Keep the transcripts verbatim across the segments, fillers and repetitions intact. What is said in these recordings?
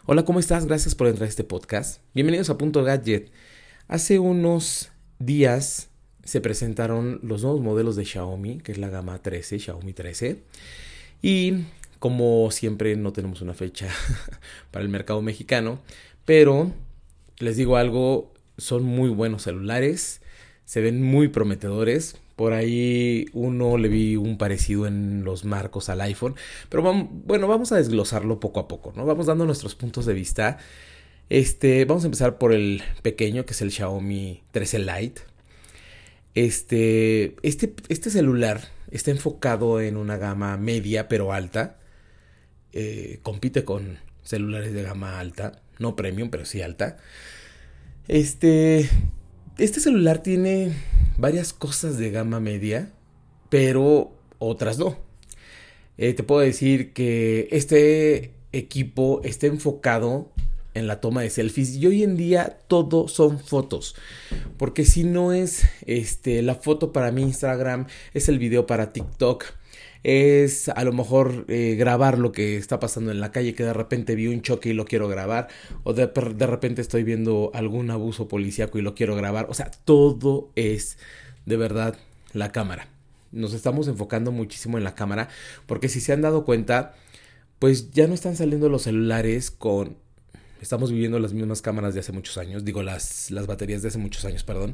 Hola, ¿cómo estás? Gracias por entrar a este podcast. Bienvenidos a Punto Gadget. Hace unos días se presentaron los nuevos modelos de Xiaomi, que es la gama trece, Xiaomi trece. Y como siempre no tenemos una fecha para el mercado mexicano, pero les digo algo, son muy buenos celulares, se ven muy prometedores. Por ahí uno le vi un parecido en los marcos al iPhone. Pero vamos, bueno, vamos a desglosarlo poco a poco, ¿no? Vamos dando nuestros puntos de vista. Este, vamos a empezar por el pequeño, que es el Xiaomi trece Lite. Este, este, este celular está enfocado en una gama media pero alta. Eh, compite con celulares de gama alta, no premium, pero sí alta. Este, este celular tiene varias cosas de gama media, pero otras no. Eh, te puedo decir que este equipo está enfocado en la toma de selfies y hoy en día todo son fotos, porque si no es este, la foto para mi Instagram, es el video para TikTok, es a lo mejor eh, grabar lo que está pasando en la calle, que de repente vi un choque y lo quiero grabar, o de, de repente estoy viendo algún abuso policíaco y lo quiero grabar. O sea, todo es de verdad la cámara. Nos estamos enfocando muchísimo en la cámara, porque si se han dado cuenta, pues ya no están saliendo los celulares con... Estamos viviendo las mismas cámaras de hace muchos años, digo las, las baterías de hace muchos años, perdón.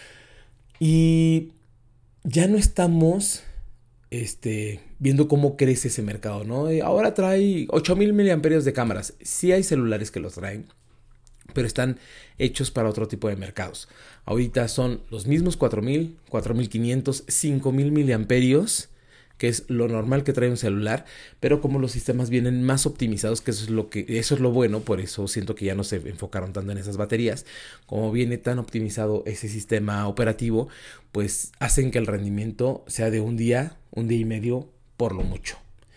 Y ya no estamos este, viendo cómo crece ese mercado, ¿no? Ahora trae ocho mil miliamperios de cámaras. Sí hay celulares que los traen, pero están hechos para otro tipo de mercados. Ahorita son los mismos cuatro mil, cuatro mil quinientos, cinco mil miliamperios, que es lo normal que trae un celular, pero como los sistemas vienen más optimizados, que eso es lo que eso es lo bueno, por eso siento que ya no se enfocaron tanto en esas baterías. Como viene tan optimizado ese sistema operativo, pues hacen que el rendimiento sea de un día, un día y medio por lo mucho.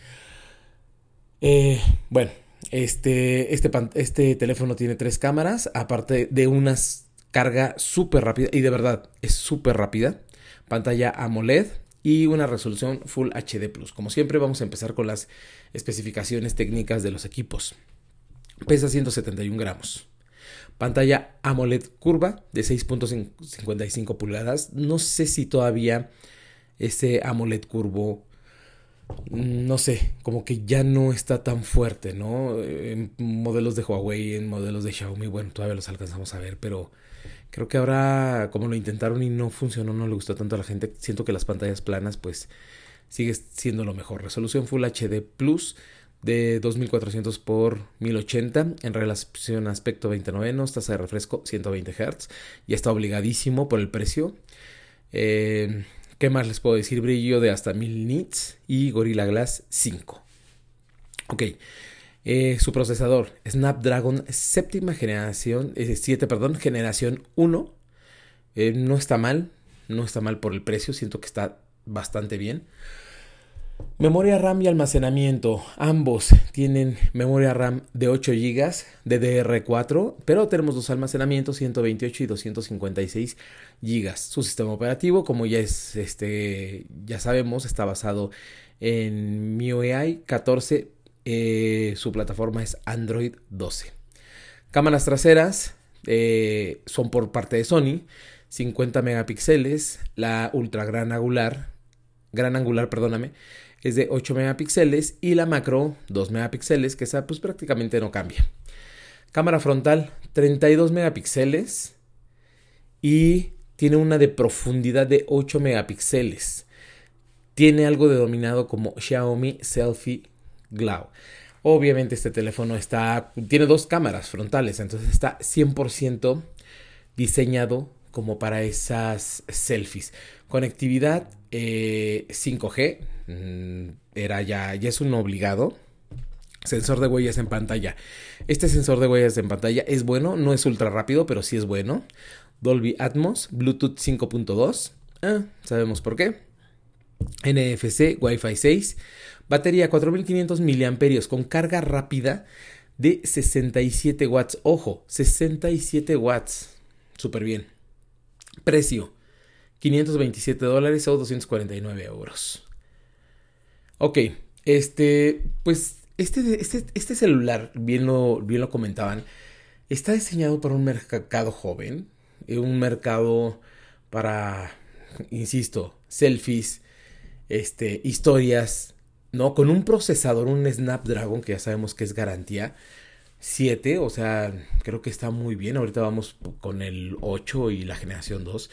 Eh, bueno, este, este, este teléfono tiene tres cámaras, aparte de una carga súper rápida, y de verdad es súper rápida, pantalla AMOLED y una resolución Full H D plus. Como siempre, vamos a empezar con las especificaciones técnicas de los equipos. Pesa ciento setenta y un gramos. Pantalla AMOLED curva de seis punto cincuenta y cinco pulgadas. No sé si todavía ese AMOLED curvo, no sé, como que ya no está tan fuerte, ¿no? En modelos de Huawei, en modelos de Xiaomi, bueno, todavía los alcanzamos a ver, pero creo que ahora, como lo intentaron y no funcionó, no le gustó tanto a la gente. Siento que las pantallas planas, pues, sigue siendo lo mejor. Resolución Full H D plus de dos mil cuatrocientos por mil ochenta en relación aspecto veinte novenos, tasa de refresco ciento veinte hertz. Ya está obligadísimo por el precio. Eh, ¿Qué más les puedo decir? Brillo de hasta mil nits y Gorilla Glass cinco. Ok. Eh, su procesador Snapdragon séptima generación, eh, siete, perdón, generación uno. Eh, no está mal, no está mal por el precio, siento que está bastante bien. Memoria RAM y almacenamiento, ambos tienen memoria RAM de ocho gigas, D D R cuatro, pero tenemos dos almacenamientos, ciento veintiocho y doscientos cincuenta y seis gigas. Su sistema operativo, como ya es, este, ya sabemos, está basado en M I U I catorce. Eh, su plataforma es Android doce. Cámaras traseras eh, son por parte de Sony, cincuenta megapíxeles. La ultra gran angular, gran angular, perdóname, es de ocho megapíxeles, y la macro dos megapíxeles, que esa pues prácticamente no cambia. Cámara frontal treinta y dos megapíxeles y tiene una de profundidad de ocho megapíxeles. Tiene algo denominado como Xiaomi Selfie Glow. Obviamente este teléfono está, tiene dos cámaras frontales, entonces está cien por ciento diseñado como para esas selfies. Conectividad eh, cinco G, mm, era ya, ya es un obligado. Sensor de huellas en pantalla. Este sensor de huellas en pantalla es bueno, no es ultra rápido, pero sí es bueno. Dolby Atmos, Bluetooth cinco punto dos, ah, sabemos por qué. N F C, Wi-Fi seis, batería cuatro mil quinientos miliamperios con carga rápida de sesenta y siete watts. Ojo, sesenta y siete watts. Súper bien. Precio, quinientos veintisiete dólares o doscientos cuarenta y nueve euros. Ok, este, pues este, este, este celular, bien lo, bien lo comentaban, está diseñado para un mercado joven, eh, un mercado para, insisto, selfies, este, historias, ¿no? Con un procesador, un Snapdragon, que ya sabemos que es garantía, siete, o sea, creo que está muy bien. Ahorita vamos con el ocho y la generación dos,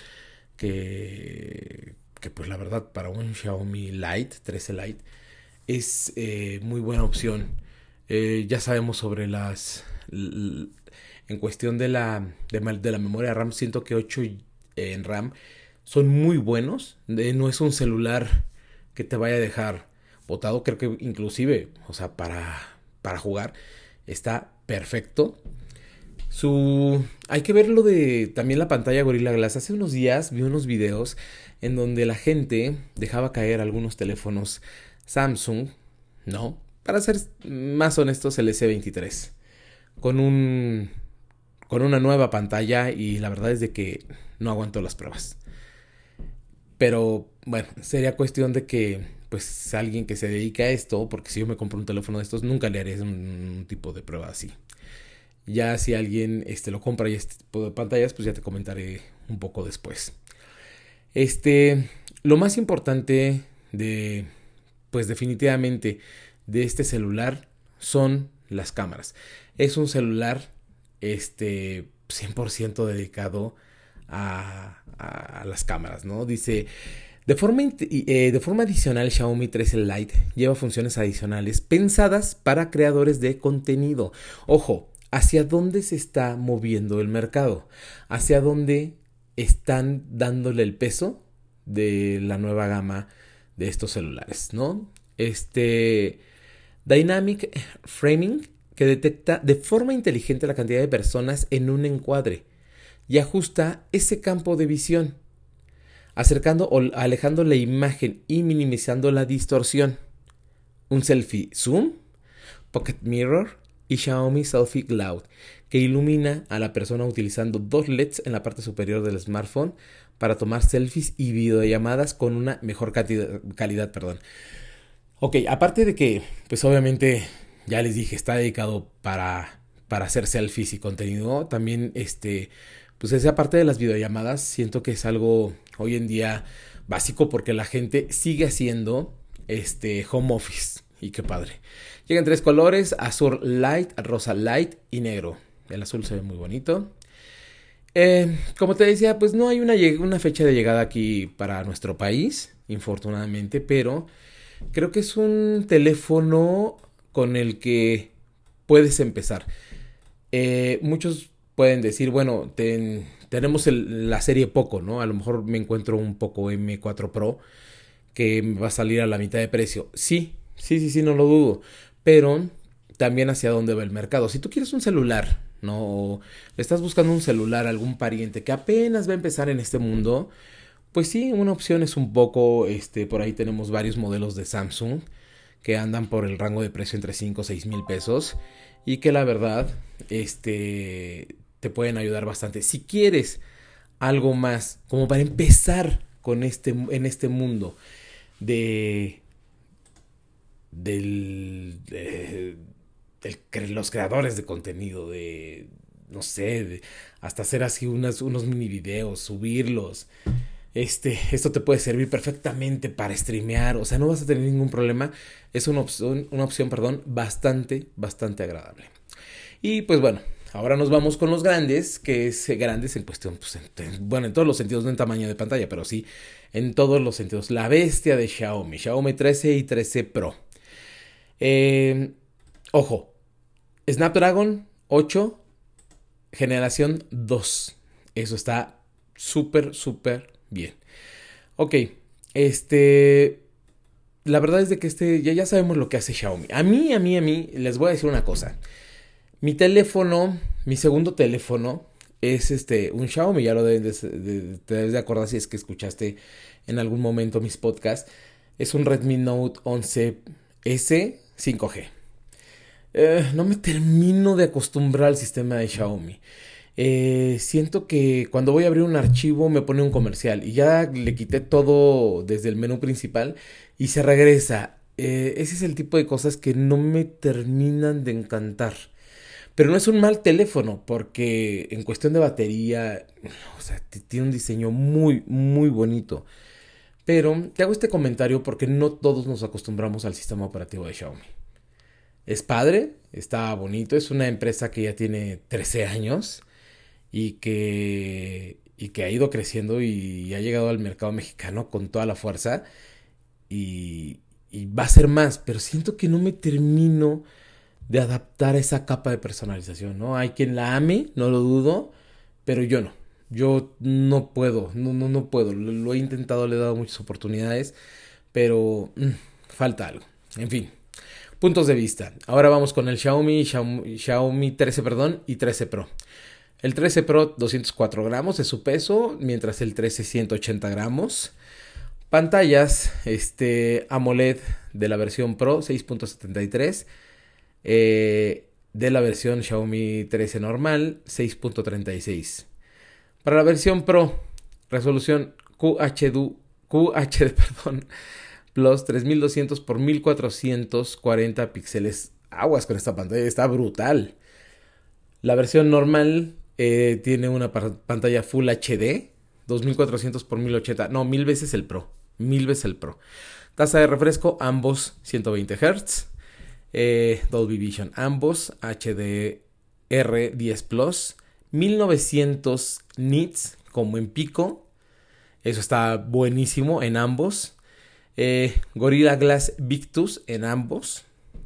que, que pues la verdad para un Xiaomi Lite, trece Lite, es eh, muy buena opción. Eh, ya sabemos sobre las... L- en cuestión de la, de, de la memoria RAM, siento que ocho en RAM son muy buenos. Eh, no es un celular que te vaya a dejar botado. Creo que inclusive, o sea, para, para jugar está perfecto. Su... Hay que ver lo de también la pantalla Gorilla Glass. Hace unos días vi unos videos en donde la gente dejaba caer algunos teléfonos Samsung, ¿no? Para ser más honestos, el S veintitrés. Con un... Con una nueva pantalla y la verdad es de que no aguanto las pruebas. Pero bueno, sería cuestión de que pues alguien que se dedica a esto, porque si yo me compro un teléfono de estos, nunca le haré un, un tipo de prueba así. Ya si alguien este, lo compra y este tipo de pantallas, pues ya te comentaré un poco después. Este, lo más importante de, pues definitivamente, de este celular son las cámaras. Es un celular, este, cien por ciento dedicado a, a, a las cámaras, ¿no? Dice... De forma, eh, de forma adicional, Xiaomi trece Lite lleva funciones adicionales pensadas para creadores de contenido. Ojo, ¿hacia dónde se está moviendo el mercado? ¿Hacia dónde están dándole el peso de la nueva gama de estos celulares, ¿no? Este Dynamic Framing, que detecta de forma inteligente la cantidad de personas en un encuadre y ajusta ese campo de visión, acercando o alejando la imagen y minimizando la distorsión. Un selfie zoom, pocket mirror y Xiaomi Selfie Cloud, que ilumina a la persona utilizando dos L E Ds en la parte superior del smartphone para tomar selfies y videollamadas con una mejor calidad, calidad, perdón. Ok, aparte de que, pues obviamente, ya les dije, está dedicado para, para hacer selfies y contenido, también este... Pues esa parte de las videollamadas siento que es algo hoy en día básico porque la gente sigue haciendo este home office y qué padre. Llegan tres colores, azul light, rosa light y negro. El azul se ve muy bonito. Eh, como te decía, pues no hay una, una fecha de llegada aquí para nuestro país, infortunadamente, pero creo que es un teléfono con el que puedes empezar. Eh, muchos pueden decir, bueno, ten, tenemos el, la serie Poco, ¿no? A lo mejor me encuentro un Poco eme cuatro Pro que me va a salir a la mitad de precio. Sí, sí, sí, sí, no lo dudo. Pero también hacia dónde va el mercado. Si tú quieres un celular, ¿no? O estás buscando un celular a algún pariente que apenas va a empezar en este mundo, pues sí, una opción es un Poco, este, por ahí tenemos varios modelos de Samsung que andan por el rango de precio entre cinco o seis mil pesos y que la verdad, este... te pueden ayudar bastante. Si quieres algo más, como para empezar con este, en este mundo de, del, de, de los creadores de contenido, de, no sé, de, hasta hacer así unas, unos mini videos, subirlos. Este, esto te puede servir perfectamente para streamear, o sea, no vas a tener ningún problema. Es una opción, una opción, perdón, bastante, bastante agradable. Y pues bueno, ahora nos vamos con los grandes, que es grandes en cuestión, pues, en, bueno, en todos los sentidos, no en tamaño de pantalla, pero sí en todos los sentidos. La bestia de Xiaomi, Xiaomi trece y trece Pro. Eh, ojo, Snapdragon ocho, generación dos. Eso está súper, súper bien. Ok, este... La verdad es de que este, ya, ya sabemos lo que hace Xiaomi. A mí, a mí, a mí, les voy a decir una cosa. Mi teléfono, mi segundo teléfono es este un Xiaomi, ya lo debes de, de, te debes de acordar si es que escuchaste en algún momento mis podcasts. Es un Redmi Note once ese cinco G. Eh, no me termino de acostumbrar al sistema de Xiaomi. Eh, siento que cuando voy a abrir un archivo me pone un comercial y ya le quité todo desde el menú principal y se regresa. eh, ese es el tipo de cosas que no me terminan de encantar. Pero no es un mal teléfono, porque en cuestión de batería, o sea, t- tiene un diseño muy, muy bonito. Pero te hago este comentario porque no todos nos acostumbramos al sistema operativo de Xiaomi. Es padre, está bonito, es una empresa que ya tiene trece años y que, y que ha ido creciendo y ha llegado al mercado mexicano con toda la fuerza y, y va a ser más, pero siento que no me termino de adaptar a esa capa de personalización, ¿no? Hay quien la ame, no lo dudo, pero yo no. Yo no puedo, no, no, no puedo. Lo, lo he intentado, le he dado muchas oportunidades, pero mm, falta algo. En fin, puntos de vista. Ahora vamos con el Xiaomi, Xiaomi, Xiaomi trece, perdón, y trece Pro. El trece Pro doscientos cuatro gramos es su peso, mientras el trece ciento ochenta gramos. Pantallas, este AMOLED de la versión Pro seis punto setenta y tres. Eh, de la versión Xiaomi trece normal seis punto treinta y seis. Para la versión Pro, resolución Q H D, Q H D perdón, Plus tres mil doscientos por mil cuatrocientos cuarenta píxeles. Aguas con esta pantalla, está brutal. La versión normal eh, tiene una pantalla Full H D, dos mil cuatrocientos por mil ochenta, no, mil veces el Pro, mil veces el Pro. Tasa de refresco, ambos ciento veinte hertz. Eh, Dolby Vision, ambos H D R diez Plus, mil novecientos nits como en pico, eso está buenísimo en ambos. eh, Gorilla Glass Victus en ambos.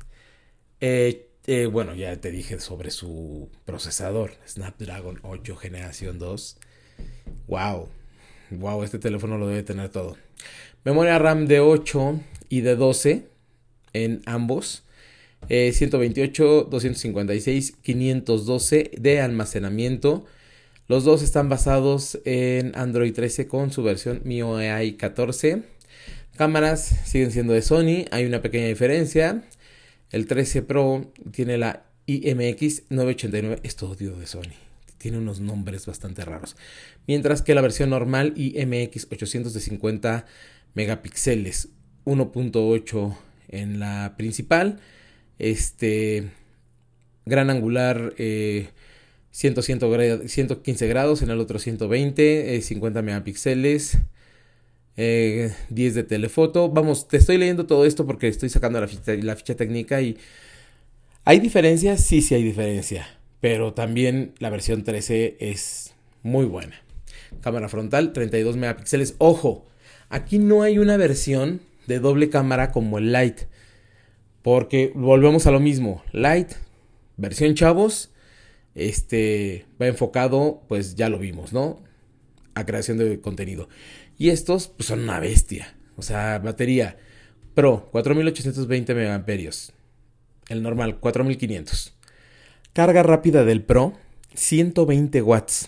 eh, eh, bueno, ya te dije sobre su procesador Snapdragon ocho generación dos. Wow, wow, este teléfono lo debe tener todo. Memoria RAM de ocho y de doce en ambos. Eh, ciento veintiocho, doscientos cincuenta y seis, quinientos doce de almacenamiento. Los dos están basados en Android trece con su versión M I U I catorce. Cámaras siguen siendo de Sony, hay una pequeña diferencia. El trece Pro tiene la I M X novecientos ochenta y nueve, esto odio de Sony, tiene unos nombres bastante raros. Mientras que la versión normal I M X ochocientos de cincuenta megapíxeles, uno punto ocho en la principal. Este gran angular eh, cien, ciento quince grados, en el otro ciento veinte, eh, cincuenta megapíxeles, eh, diez de telefoto. Vamos, te estoy leyendo todo esto porque estoy sacando la ficha, la ficha técnica y ¿hay diferencia? Sí, sí hay diferencia, pero también la versión trece es muy buena. Cámara frontal, treinta y dos megapíxeles. Ojo, aquí no hay una versión de doble cámara como el Lite. Porque volvemos a lo mismo. Lite, versión chavos, este va enfocado, pues ya lo vimos, ¿no? A creación de contenido. Y estos, pues son una bestia. O sea, batería Pro, cuatro mil ochocientos veinte miliamperios. El normal, cuatro mil quinientos. Carga rápida del Pro, ciento veinte watts.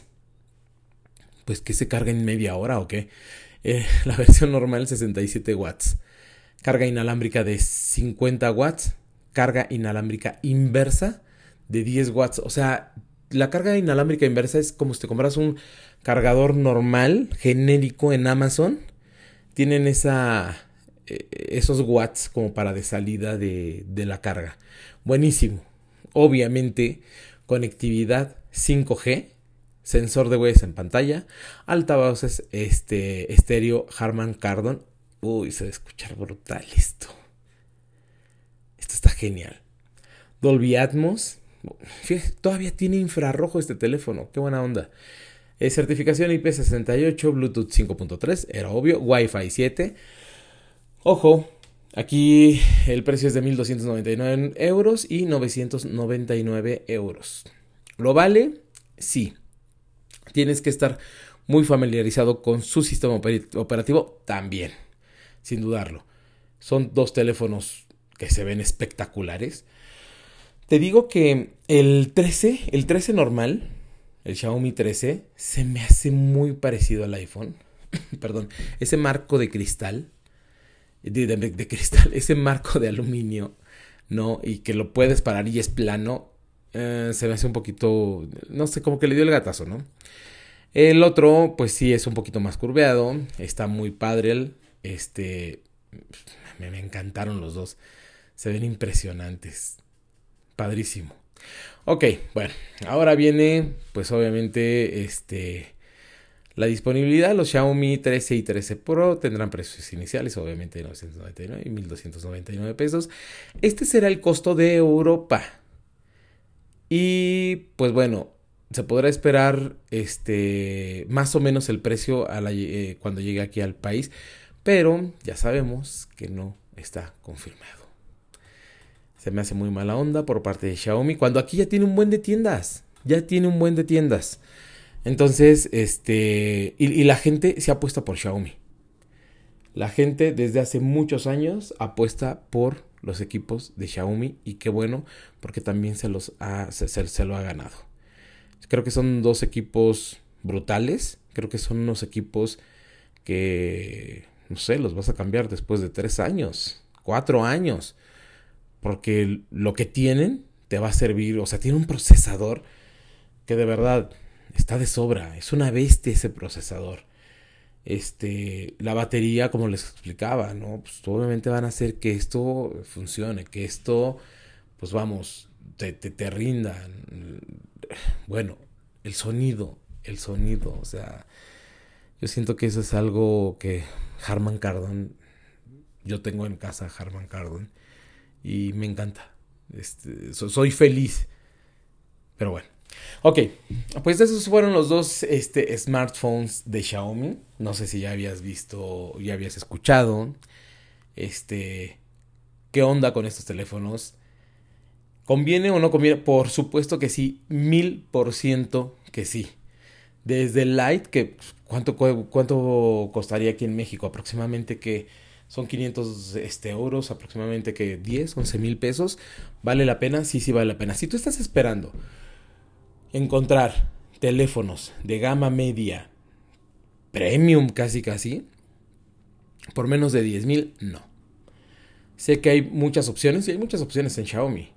Pues que se carga en media hora o qué. Eh, la versión normal, sesenta y siete watts. Carga inalámbrica de cincuenta watts. Carga inalámbrica inversa de diez watts. O sea, la carga inalámbrica inversa es como si te compras un cargador normal, genérico en Amazon. Tienen esa, eh, esos watts como para de salida de, de la carga. Buenísimo. Obviamente, conectividad cinco G. Sensor de huellas en pantalla. Altavoces este, estéreo Harman Kardon. Uy, se va a escuchar brutal esto. Esto está genial. Dolby Atmos. Fíjate, todavía tiene infrarrojo este teléfono. Qué buena onda. Eh, certificación I P sesenta y ocho, Bluetooth cinco punto tres, era obvio. Wi-Fi siete. Ojo, aquí el precio es de mil doscientos noventa y nueve euros y novecientos noventa y nueve euros. ¿Lo vale? Sí. Tienes que estar muy familiarizado con su sistema operativo también. Sin dudarlo. Son dos teléfonos que se ven espectaculares. Te digo que el trece, el trece normal, el Xiaomi trece, se me hace muy parecido al iPhone. Perdón, ese marco de cristal, de, de, de cristal, ese marco de aluminio, ¿no? Y que lo puedes parar y es plano, eh, se me hace un poquito, no sé, como que le dio el gatazo, ¿no? El otro, pues sí, es un poquito más curveado, está muy padre el... Este, me, me encantaron los dos. Se ven impresionantes. Padrísimo. Ok, bueno, ahora viene, pues obviamente, este, la disponibilidad. Los Xiaomi trece y trece Pro tendrán precios iniciales, obviamente, de novecientos noventa y nueve y mil doscientos noventa y nueve pesos. Este será el costo de Europa. Y, pues bueno, se podrá esperar, este, más o menos el precio a la, eh, cuando llegue aquí al país, pero ya sabemos que no está confirmado. Se me hace muy mala onda por parte de Xiaomi, cuando aquí ya tiene un buen de tiendas. Ya tiene un buen de tiendas. Entonces, este... Y, y la gente se apuesta por Xiaomi. La gente desde hace muchos años apuesta por los equipos de Xiaomi. Y qué bueno, porque también se, los ha, se, se, se lo ha ganado. Creo que son dos equipos brutales. Creo que son unos equipos que... No sé, los vas a cambiar después de tres años. Cuatro años. Porque lo que tienen te va a servir. O sea, tiene un procesador que de verdad está de sobra. Es una bestia ese procesador. Este, la batería, como les explicaba, ¿no? Pues obviamente van a hacer que esto funcione. Que esto, pues vamos, te, te, te rinda. Bueno, el sonido. El sonido, o sea... Yo siento que eso es algo que Harman Kardon... Yo tengo en casa Harman Kardon. Y me encanta. Este, so, soy feliz. Pero bueno. Ok. Pues esos fueron los dos este, smartphones de Xiaomi. No sé si ya habías visto, ya habías escuchado. Este, ¿qué onda con estos teléfonos? ¿Conviene o no conviene? Por supuesto que sí. Mil por ciento que sí. Desde el Lite, que ¿cuánto, cuánto costaría aquí en México? Aproximadamente que... Son quinientos este, euros, aproximadamente que diez, once mil pesos. ¿Vale la pena? Sí, sí vale la pena. Si tú estás esperando encontrar teléfonos de gama media, premium casi casi, por menos de diez mil, no. Sé que hay muchas opciones y hay muchas opciones en Xiaomi.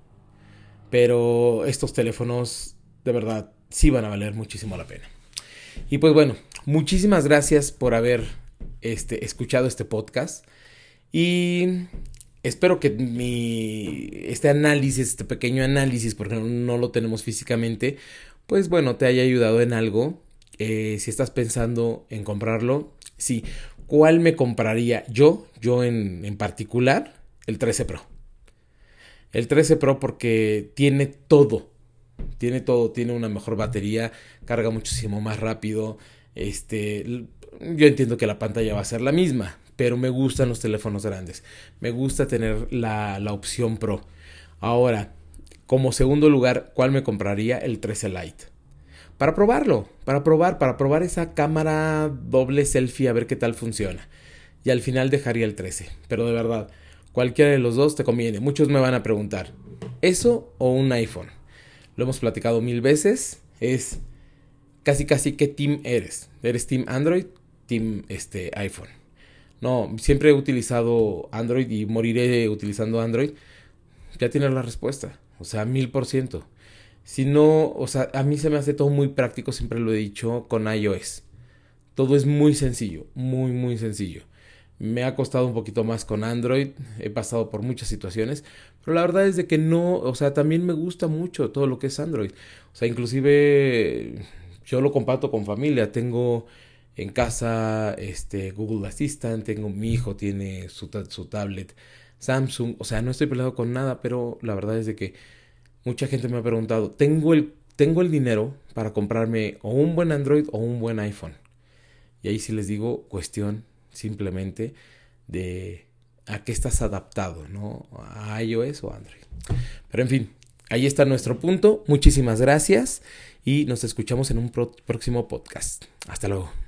Pero estos teléfonos de verdad sí van a valer muchísimo la pena. Y pues bueno, muchísimas gracias por haber este, escuchado este podcast. Y espero que mi este análisis, este pequeño análisis, porque no, no lo tenemos físicamente, pues bueno, te haya ayudado en algo. Eh, si estás pensando en comprarlo, sí. ¿Cuál me compraría yo? Yo en, en particular, el trece Pro. El trece Pro porque tiene todo. Tiene todo. Tiene una mejor batería, carga muchísimo más rápido. Este, yo entiendo que la pantalla va a ser la misma, pero me gustan los teléfonos grandes. Me gusta tener la, la opción Pro. Ahora, como segundo lugar, ¿cuál me compraría? El trece Lite. Para probarlo, para probar, para probar esa cámara doble selfie, a ver qué tal funciona. Y al final dejaría el trece. Pero de verdad, cualquiera de los dos te conviene. Muchos me van a preguntar, ¿eso o un iPhone? Lo hemos platicado mil veces. Es casi casi qué team eres. ¿Eres team Android? Team este, iPhone. No, siempre he utilizado Android y moriré utilizando Android. Ya tienes la respuesta. O sea, mil por ciento. Si no, o sea, a mí se me hace todo muy práctico, siempre lo he dicho, con iOS. Todo es muy sencillo, muy, muy sencillo. Me ha costado un poquito más con Android, he pasado por muchas situaciones, pero la verdad es de que no, o sea, también me gusta mucho todo lo que es Android. O sea, inclusive yo lo comparto con familia, tengo en casa este Google Assistant, tengo mi hijo tiene su, su tablet Samsung, o sea, no estoy peleado con nada, pero la verdad es de que mucha gente me ha preguntado, ¿tengo el, tengo el dinero para comprarme o un buen Android o un buen iPhone? Y ahí sí les digo, cuestión simplemente de a qué estás adaptado, ¿no? A iOS o Android. Pero en fin, ahí está nuestro punto. Muchísimas gracias y nos escuchamos en un pro- próximo podcast. Hasta luego.